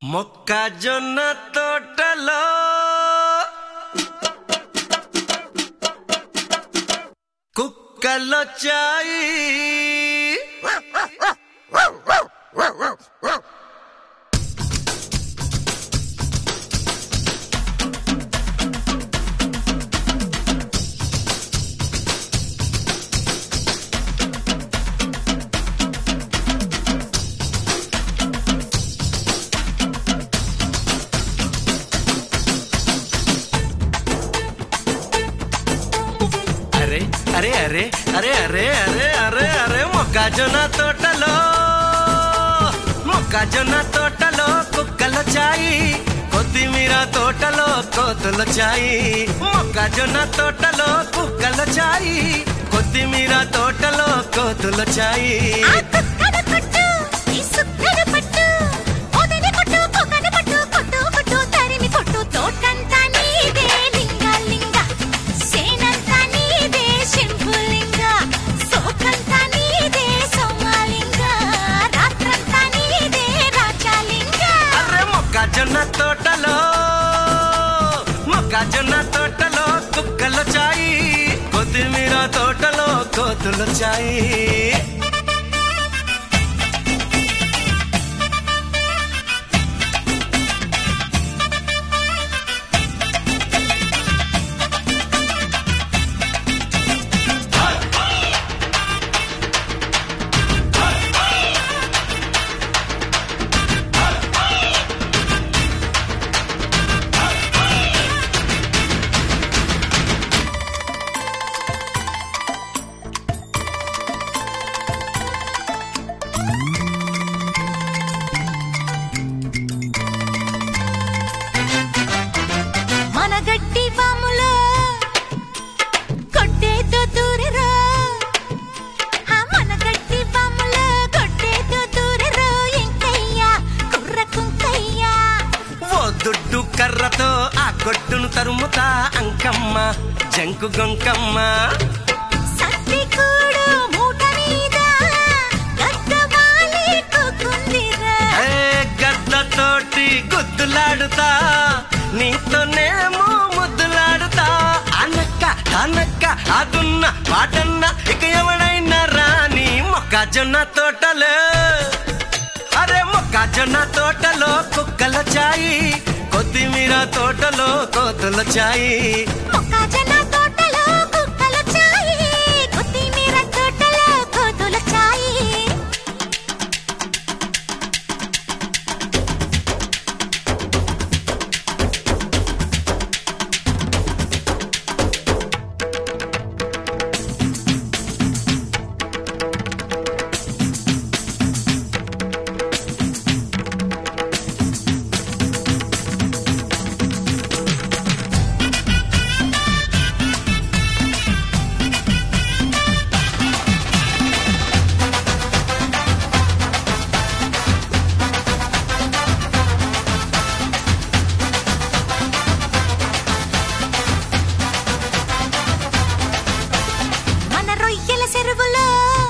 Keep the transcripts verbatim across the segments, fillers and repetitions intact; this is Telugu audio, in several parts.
మొక్కజొన్న తోటలో కుక్కలొచ్చాయి. అరే అరే అరే అరే అరే అరే అరే మొక్కజొన్న తోటలో మొక్కజొన్న తోటలో కుక్కలొచ్చాయి. కొత్తిమీర తోటలో కోతులొచ్చాయి. మొక్కజొన్న తోటలో కుక్కలొచ్చాయి. కొత్తిమీర తోటలో కోతులొచ్చాయి. మొక్కజొన్న తోటలో మొక్కజొన్న తోటలో కుక్కలొచ్చాయి. కొత్తిమీర తోటలో కోతులొచ్చాయి. గట్టి వాములో కొట్టేదో దూరరో, మన గట్టి వాములో కొట్టేదో దూరరో. ఇంకయ్యా కుర్ర కుంకయ్యా ఓ దుడ్డు కర్రతో ఆ కొట్టును తరుముతా అంకమ్మ జంకు గొంకమ్మ. సత్తి కూడు మూట మీద గద్ద వాలి కూకుందిరా. గద్దతోటి గుద్దులాడుతా నీతోనేమో ముద్దులాడుతా. అనక్క అనక్క అదున్న పాటన్న ఇక ఎవడైనా రాని మొక్కజొన్న తోటలో అరే మొక్కజొన్న తోటలో కుక్కలొచ్చాయి. కొత్తిమీర తోటలో కోతులొచ్చాయి. మొక్కజొన్న తోటలో కుక్కలొచ్చాయి. కొత్తిమీర తోటలో కోతులొచ్చాయి. చెరువులో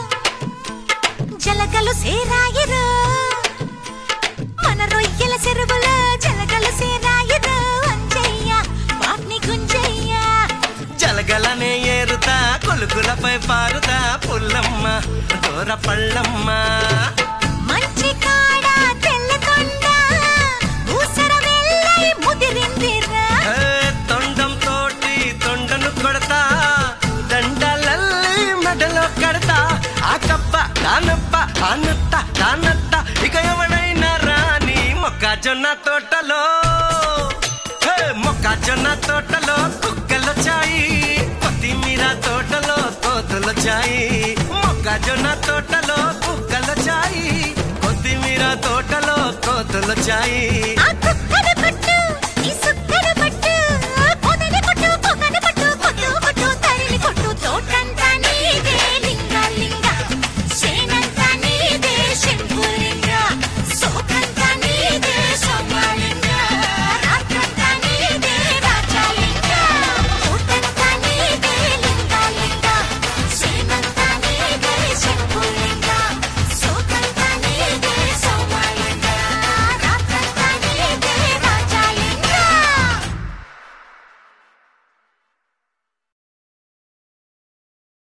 జలగలు సేరాయిరు. మన రొయ్యల చెరువులో జలగలు సేరాయిరు. అంజయ్య వాటిని గుంజయ్య జలగలనే ఏరుతా కొలుకులపై పారుతా పుల్లమ్మ దూర పళ్ళమ్మ. మంచి కాడ తెల్లకొండ ఊసర వెళ్ళై ముదిరిందిరా. తొండం తోటి తొండను కొడతా దండలల్లి మెడలో కడతా. ఆ కప్ప కానప్ప కానత్త కానత్త ఇక ఎవడైనా రాని మొక్కజొన్న తోటలో మొక్కజొన్న తోటలో కుక్కలొచ్చాయి. కొత్తిమీర తోటలో కోతులొచ్చాయి. మొక్కజొన్న తోటలో కుక్కలొచ్చాయి. కొత్తిమీర తోటలో కోతులొచ్చాయి.